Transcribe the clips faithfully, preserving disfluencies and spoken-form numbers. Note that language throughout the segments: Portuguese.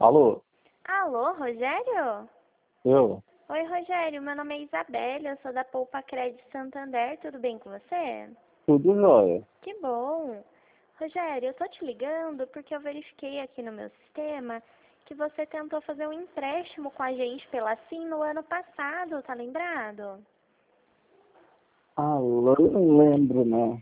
Alô? Alô, Rogério? Eu? Oi, Rogério, meu nome é Isabelle, eu sou da Poupa Crédito Santander, tudo bem com você? Tudo jóia. Que bom! Rogério, eu tô te ligando porque eu verifiquei aqui no meu sistema que você tentou fazer um empréstimo com a gente pela Sim no ano passado, tá lembrado? Alô, eu não lembro, né?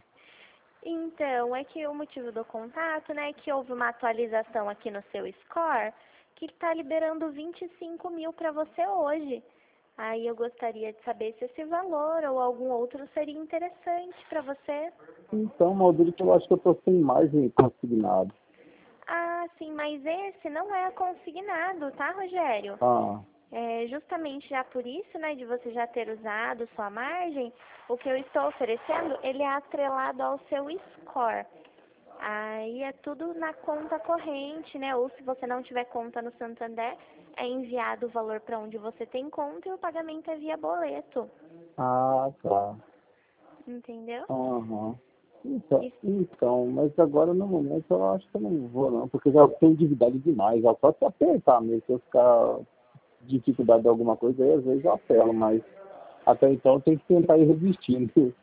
Então, é que o motivo do contato, né, é que houve uma atualização aqui no seu score que está liberando vinte e cinco mil para você hoje. Aí eu gostaria de saber se esse valor ou algum outro seria interessante para você. Então, Maldito, eu acho que eu tô sem margem consignado. Ah, sim, mas esse não é consignado, tá, Rogério? Ah, É, justamente já por isso, né, de você já ter usado sua margem, o que eu estou oferecendo, ele é atrelado ao seu score. Aí é tudo na conta corrente, né? Ou se você não tiver conta no Santander, é enviado o valor para onde você tem conta e o pagamento é via boleto. ah, tá. Entendeu? Aham. Então, E- então, mas agora no momento eu acho que eu não vou não, porque já tenho endividado demais, já só se apertar mesmo, se eu ficar dificuldade de alguma coisa, aí às vezes eu apelo, mas até então eu tenho que tentar ir resistindo.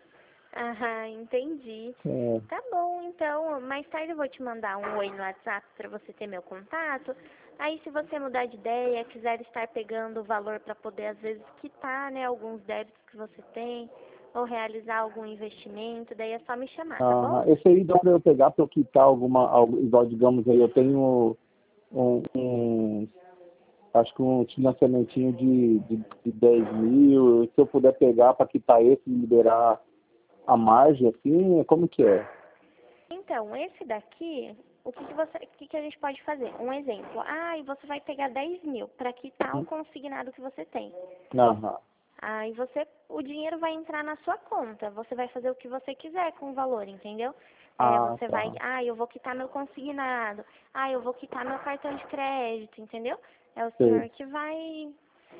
Aham, entendi. É, Tá bom, então, mais tarde eu vou te mandar um oi no WhatsApp para você ter meu contato. Aí se você mudar de ideia, quiser estar pegando o valor para poder às vezes quitar, né, alguns débitos que você tem, ou realizar algum investimento, daí é só me chamar, tá bom? aham. Esse aí dá para eu pegar para eu quitar alguma, algo, igual digamos aí, eu tenho um, um acho que um financiamentinho de, de, de dez mil, se eu puder pegar para quitar esse e liberar a margem, assim, como que é? Então, esse daqui, o que, que, você, o que, que a gente pode fazer? Um exemplo. Ah, e você vai pegar dez mil para quitar o Uhum. consignado que você tem. Aham. Aí você, o dinheiro vai entrar na sua conta. Você vai fazer o que você quiser com o valor, entendeu? É, Ah, você vai, tá. ah, eu vou quitar meu consignado. Ah, eu vou quitar meu cartão de crédito, entendeu? É o Sei. senhor que vai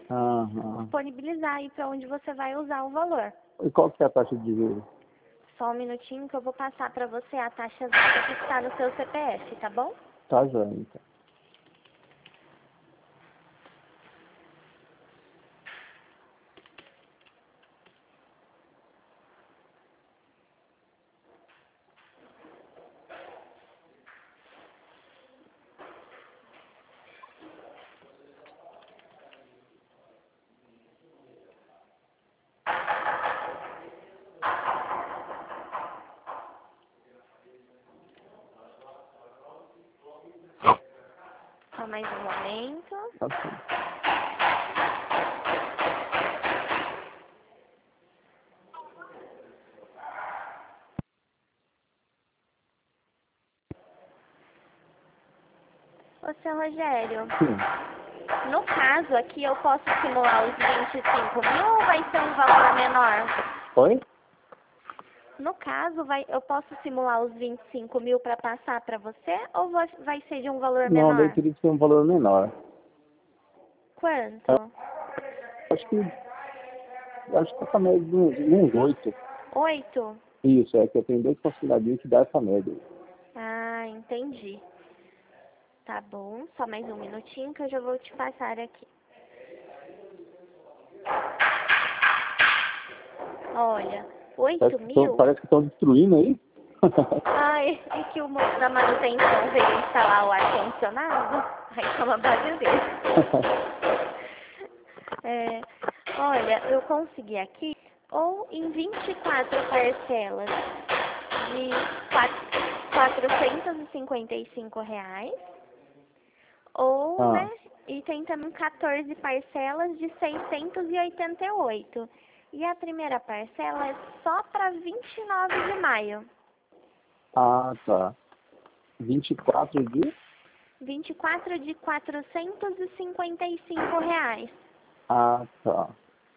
Aham. disponibilizar aí para onde você vai usar o valor. E qual que é a taxa de juros? Só um minutinho que eu vou passar para você a taxa exata que está no seu C P F, tá bom? Tá, joia, então. Só mais um momento. Tá sim. Ô, seu Rogério, Sim. no caso aqui eu posso simular os vinte e cinco mil ou vai ser um valor menor? Oi? No caso, vai, eu posso simular os vinte e cinco mil para passar para você ou vai, vai ser de um valor Não, daí menor? teria que ser um valor menor. Eu Quanto? acho que, acho que essa média de uns, uns oito. Oito? Isso, é que eu tenho dois consignadinhos que dá essa média. Ah, entendi. Tá bom, só mais um minutinho que eu já vou te passar aqui. Olha, Parece oito que estão, mil? parece que estão destruindo aí. Ai, é que o moço da manutenção veio instalar o ar-condicionado, aí tá uma bagunça. É, olha, eu consegui aqui, ou em vinte e quatro parcelas de quatrocentos e cinquenta e cinco reais, ou, Ah, né, e tem também quatorze parcelas de seiscentos e oitenta e oito. E a primeira parcela é só para vinte e nove de maio. ah, tá. vinte e quatro de? vinte e quatro de quatrocentos e cinquenta e cinco reais. Ah, tá.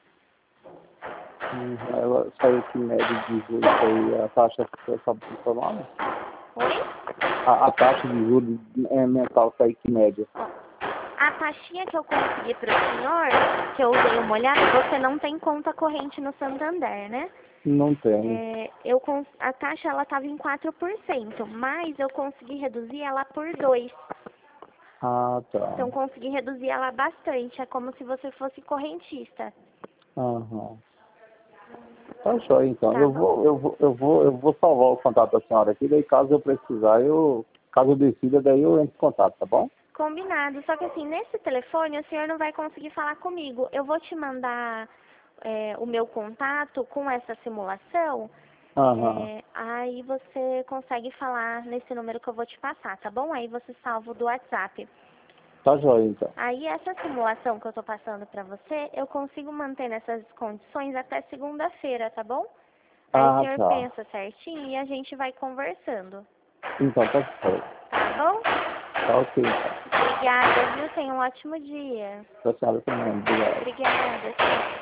Hum, ela saiu aqui média de juros aí, a taxa, você sabe o seu nome? Oi? A, a taxa de juros é, mental sai que média? Ó, a taxinha que eu consegui para o senhor, que eu usei uma olhada, você não tem conta corrente no Santander, né? Não tem. É, eu, cons- a taxa ela estava em quatro por cento, mas eu consegui reduzir ela por dois. Ah, tá. Então consegui reduzir ela bastante. É como se você fosse correntista. Aham. Tá joia, então. Tá Eu bom? vou, eu vou, eu vou, eu vou salvar o contato da senhora aqui, daí caso eu precisar, eu, caso eu decida, daí eu entro em contato, tá bom? Combinado. Só que assim, nesse telefone o senhor não vai conseguir falar comigo. Eu vou te mandar é, o meu contato com essa simulação. Aham. É, aí você consegue falar nesse número que eu vou te passar, tá bom? Aí você salva o do WhatsApp. Tá joia, então. Aí essa simulação que eu tô passando pra você, eu consigo manter nessas condições até segunda-feira, tá bom? Aí o Ah, senhor tá. pensa certinho e a gente vai conversando, Então, tá joia. tá bom? Tá ok, então. Obrigada, viu? Tenha um ótimo dia. Pra senhora também. Obrigado. Obrigada.